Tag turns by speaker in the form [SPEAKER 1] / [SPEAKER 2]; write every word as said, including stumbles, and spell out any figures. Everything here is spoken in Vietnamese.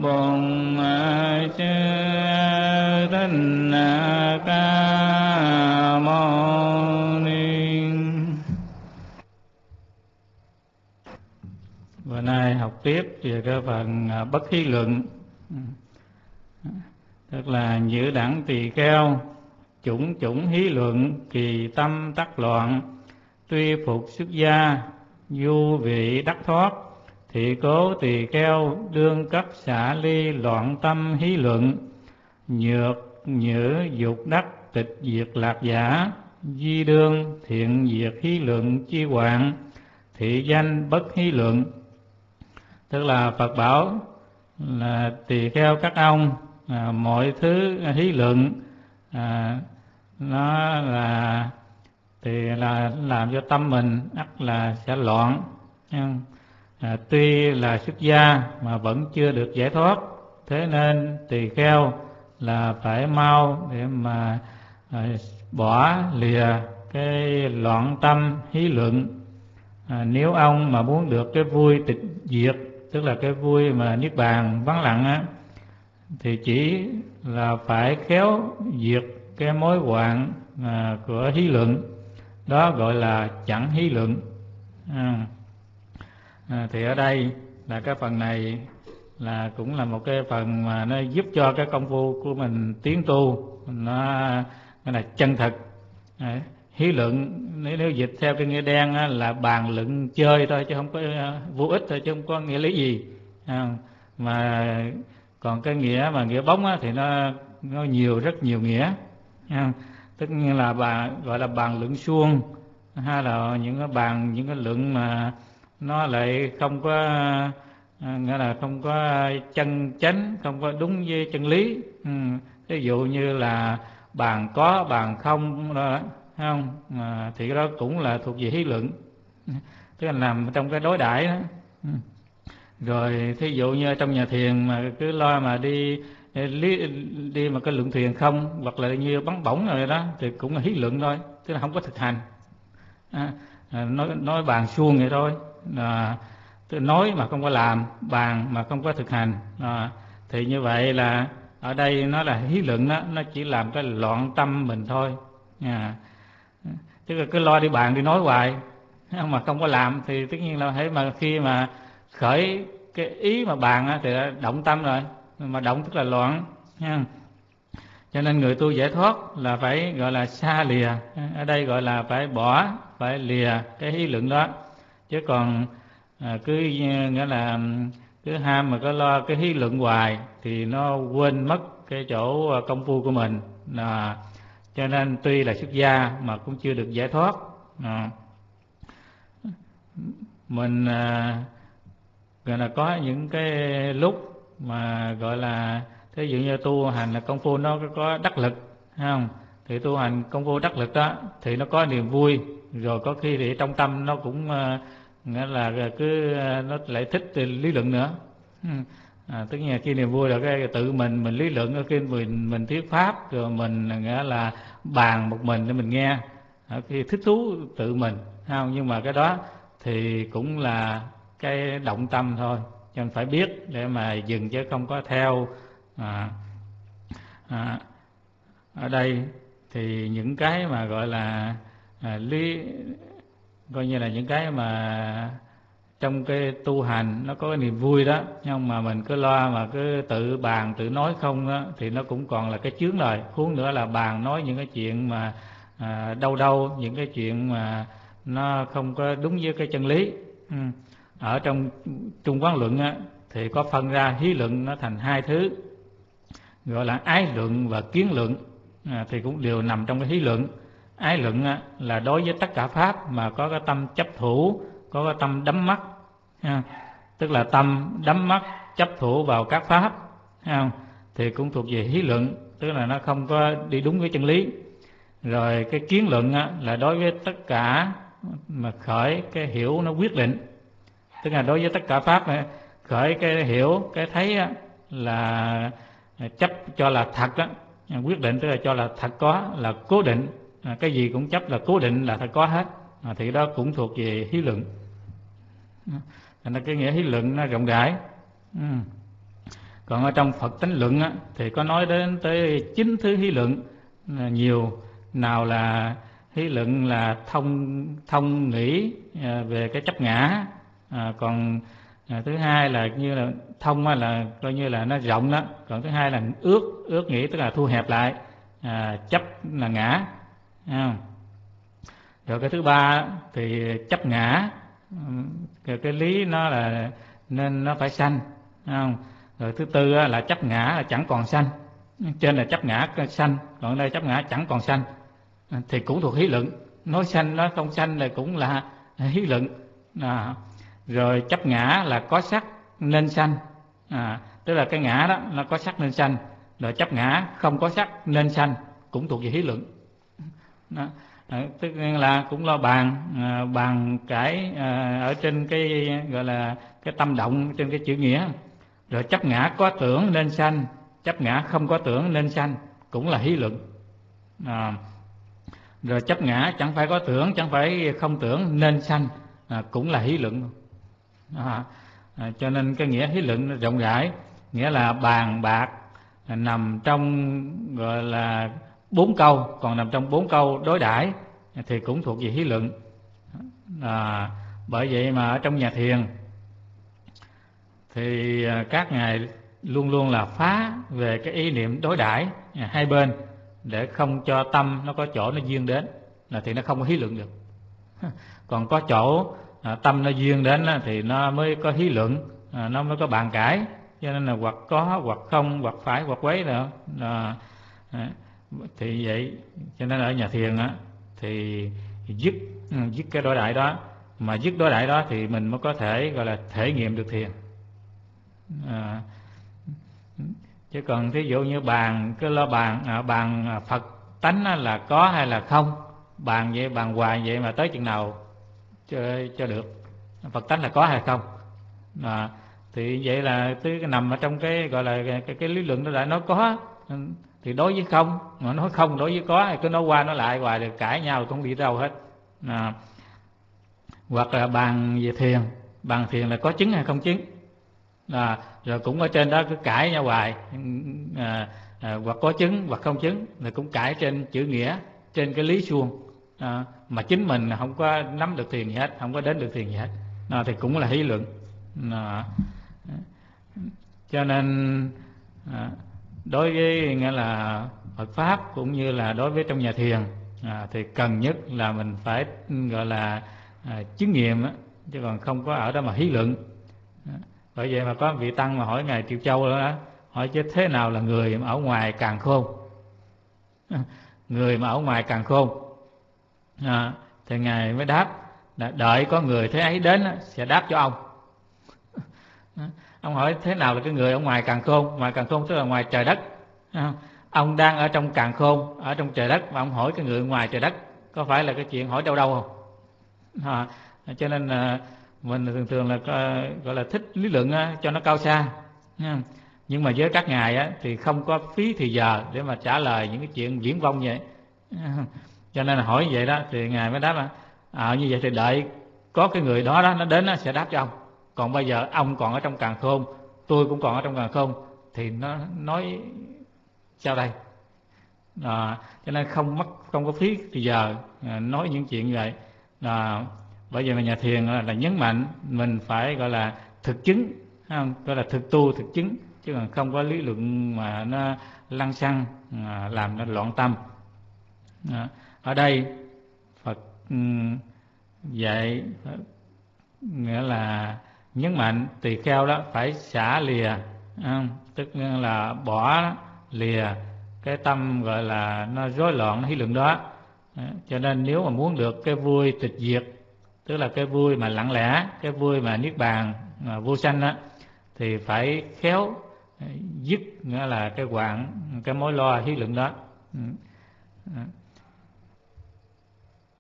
[SPEAKER 1] Bổn Sư Thích Ca Mâu Ni. Bữa nay học tiếp về cái phần bất hí luận, tức là nhữ đẳng tỳ kheo, chủng chủng hí luận, kỳ tâm tắc loạn, tuy phục xuất gia, du vị đắc thoát, thị cố tỳ kheo, đương cấp xả ly loạn tâm hí luận, nhược nhữ dục đắc tịch diệt lạc giả, di đương thiện diệt hí luận chi hoạn, thị danh bất hí luận. Tức là Phật bảo là tỳ kheo các ông, à, mọi thứ hí luận à, nó là thì là làm cho tâm mình ắt là sẽ loạn. À, tuy là xuất gia mà vẫn chưa được giải thoát, thế nên tỳ kheo là phải mau để mà à, bỏ lìa cái loạn tâm hí luận. À, nếu ông mà muốn được cái vui tịch diệt, tức là cái vui mà niết bàn vắng lặng á, thì chỉ là phải khéo diệt cái mối hoạn à, của hí luận, đó gọi là chẳng hí luận. À, à, thì ở đây là cái phần này là cũng là một cái phần mà nó giúp cho cái công phu của mình tiến tu nó, nó là chân thực. À, hí luận nếu, nếu dịch theo cái nghĩa đen á, là bàn luận chơi thôi, chứ không có uh, vô ích thôi, chứ không có nghĩa lý gì. À, mà còn cái nghĩa mà nghĩa bóng á, thì nó nó nhiều, rất nhiều nghĩa. À, tất nhiên là bà gọi là bàn luận suông, hay là những cái bàn những cái luận mà nó lại không có à, nghĩa là không có chân chánh, không có đúng với chân lý. Ừ, ví dụ như là bàn có bàn không đó, thấy không? À, thì cái đó cũng là thuộc về hí luận, tức là nằm trong cái đối đãi đó. Ừ. Rồi thí dụ như trong nhà thiền mà cứ lo mà đi đi, đi mà cái luận thiền không, hoặc là như bắn bổng rồi đó, thì cũng là hí luận thôi, tức là không có thực hành. À, nói nói bàn suông vậy thôi, à, nói mà không có làm, bàn mà không có thực hành. À, thì như vậy là ở đây nó là hí luận đó, nó chỉ làm cái loạn tâm mình thôi. À, tức là cứ lo đi bàn đi nói hoài mà không có làm, thì tất nhiên là hãy mà khi mà khởi cái ý mà bàn á, thì đã động tâm rồi, mà động tức là loạn nha. Cho nên người tu giải thoát là phải gọi là xa lìa, ở đây gọi là phải bỏ, phải lìa cái hí luận đó. Chứ còn à, cứ nghĩa là cứ ham mà có lo cái hí luận hoài thì nó quên mất cái chỗ công phu của mình. À, cho nên tuy là xuất gia mà cũng chưa được giải thoát. À, mình à, gọi là có những cái lúc mà gọi là thí dụ như tu hành là công phu nó có đắc lực, thấy không? Thì tu hành công phu đắc lực đó thì nó có niềm vui, rồi có khi thì trong tâm nó cũng uh, nghĩa là cứ uh, nó lại thích lý luận nữa. À, tất nhiên là khi niềm vui là cái tự mình mình lý luận, khi mình mình thuyết pháp, rồi mình nghĩa là bàn một mình để mình nghe, khi thích thú tự mình, thấy không? Nhưng mà cái đó thì cũng là cái động tâm thôi, cho nên phải biết để mà dừng, chứ không có theo. À, à, ở đây thì những cái mà gọi là à, lý coi như là những cái mà trong cái tu hành nó có cái niềm vui đó, nhưng mà mình cứ lo mà cứ tự bàn tự nói không đó, thì nó cũng còn là cái chướng rồi. Huống nữa là bàn nói những cái chuyện mà à, đâu đâu những cái chuyện mà nó không có đúng với cái chân lý. Ừ. Ở trong Trung Quán Luận á, thì có phân ra hí luận nó thành hai thứ, gọi là ái luận và kiến luận. À, thì cũng đều nằm trong cái hí luận. Ái luận á, là đối với tất cả pháp mà có cái tâm chấp thủ, có cái tâm đắm mắc, à, tức là tâm đắm mắc chấp thủ vào các pháp, à, thì cũng thuộc về hí luận, tức là nó không có đi đúng với chân lý. Rồi cái kiến luận á, là đối với tất cả mà khởi cái hiểu nó quyết định, tức là đối với tất cả pháp này, khởi cái hiểu cái thấy á, là chấp cho là thật đó. Quyết định tức là cho là thật có, là cố định, à, cái gì cũng chấp là cố định là thật có hết. À, thì đó cũng thuộc về hí luận. Thành ra cái nghĩa hí luận nó rộng rãi. Ừ. Còn ở trong Phật Tánh Luận á, thì có nói đến tới chín thứ hí luận nhiều. Nào là hí luận là thông thông nghĩ về cái chấp ngã, à, còn à, thứ hai là như là thông là coi như là nó rộng đó, còn thứ hai là ước ước nghĩ tức là thu hẹp lại, à, chấp là ngã, à. Rồi cái thứ ba thì chấp ngã, cái, cái lý nó là nên nó phải sanh, không? Rồi thứ tư là chấp ngã là chẳng còn sanh, trên là chấp ngã sanh, còn đây chấp ngã chẳng còn sanh, thì cũng thuộc hí luận. Nói sanh nó không sanh là cũng là hí luận, à. Rồi chấp ngã là có sắc nên sanh, à, tức là cái ngã đó nó có sắc nên sanh. Rồi chấp ngã không có sắc nên sanh, cũng thuộc về hí luận đó. À, tức là cũng lo bàn à, bàn cãi à, ở trên cái gọi là cái tâm động trên cái chữ nghĩa. Rồi chấp ngã có tưởng nên sanh, chấp ngã không có tưởng nên sanh, cũng là hí luận, à. Rồi chấp ngã chẳng phải có tưởng, chẳng phải không tưởng nên sanh, à, cũng là hí luận, à. À, cho nên cái nghĩa hí luận nó rộng rãi, nghĩa là bàn bạc à, nằm trong gọi là bốn câu, còn nằm trong bốn câu đối đãi thì cũng thuộc về hí luận, à. Bởi vậy mà ở trong nhà thiền thì các ngài luôn luôn là phá về cái ý niệm đối đãi hai bên, để không cho tâm nó có chỗ nó duyên đến, là thì nó không có hí luận được. Còn có chỗ à, tâm nó duyên đến thì nó mới có hí luận, à, nó mới có bàn cãi. Cho nên là hoặc có hoặc không, hoặc phải hoặc quấy nữa, à, à, thì vậy. Cho nên ở nhà thiền á thì dứt dứt cái đối đãi đó, mà dứt đối đãi đó thì mình mới có thể gọi là thể nghiệm được thiền, à. Chứ còn thí dụ như bàn cứ lo bàn à, bàn Phật tánh là có hay là không, bàn vậy bàn hoài vậy mà tới chừng nào cho, cho được Phật tánh là có hay không, à, thì vậy là cứ nằm ở trong cái gọi là cái, cái, cái lý luận đó đã nói có thì đối với không, mà nói không đối với có thì cứ nói qua nói lại hoài, được cãi nhau không đi đâu hết, à. Hoặc là bàn về thiền, bàn thiền là có chứng hay không chứng, à, rồi cũng ở trên đó cứ cãi nhau hoài, à, à, hoặc có chứng hoặc không chứng, rồi cũng cãi trên chữ nghĩa, trên cái lý suông, à, mà chính mình không có nắm được thiền gì hết, không có đến được thiền gì hết, à, thì cũng là hí luận, à. Cho nên à, đối với nghĩa là Phật pháp cũng như là đối với trong nhà thiền, à, thì cần nhất là mình phải gọi là à, chứng nghiệm, chứ còn không có ở đó mà hí luận. Bởi vậy mà có vị tăng mà hỏi ngài Triệu Châu đó, hỏi chứ thế nào là người mà ở ngoài càn khôn, người mà ở ngoài càn khôn, à, thì ngài mới đáp là đợi có người thế ấy đến sẽ đáp cho ông. Ông hỏi thế nào là cái người ở ngoài càn khôn, ngoài càn khôn tức là ngoài trời đất, à, ông đang ở trong càn khôn, ở trong trời đất, mà ông hỏi cái người ngoài trời đất, có phải là cái chuyện hỏi đâu đâu không, à, cho nên là mình thường thường là gọi là thích lý luận cho nó cao xa, nhưng mà với các ngài á, thì không có phí thì giờ để mà trả lời những cái chuyện viển vông vậy, cho nên là hỏi vậy đó thì ngài mới đáp là à, như vậy thì đợi có cái người đó đó nó đến nó sẽ đáp cho ông, còn bây giờ ông còn ở trong càn khôn, tôi cũng còn ở trong càn khôn, thì nó nói sao đây, à, cho nên không mất không có phí thì giờ à, nói những chuyện như vậy, à. Bởi vậy mà nhà thiền là, là nhấn mạnh mình phải gọi là thực chứng, không? Gọi là thực tu thực chứng, chứ còn không có lý luận mà nó lăng xăng à, làm nó loạn tâm, à. Ở đây Phật um, dạy nghĩa là nhấn mạnh tỳ kheo đó phải xả lìa, không? Tức là bỏ lìa cái tâm gọi là nó rối loạn nó hí luận đó, à, cho nên nếu mà muốn được cái vui tịch diệt, tức là cái vui mà lặng lẽ, cái vui mà niết bàn mà vô sanh đó, thì phải khéo dứt nghĩa là cái quạng cái mối lo hí luận đó,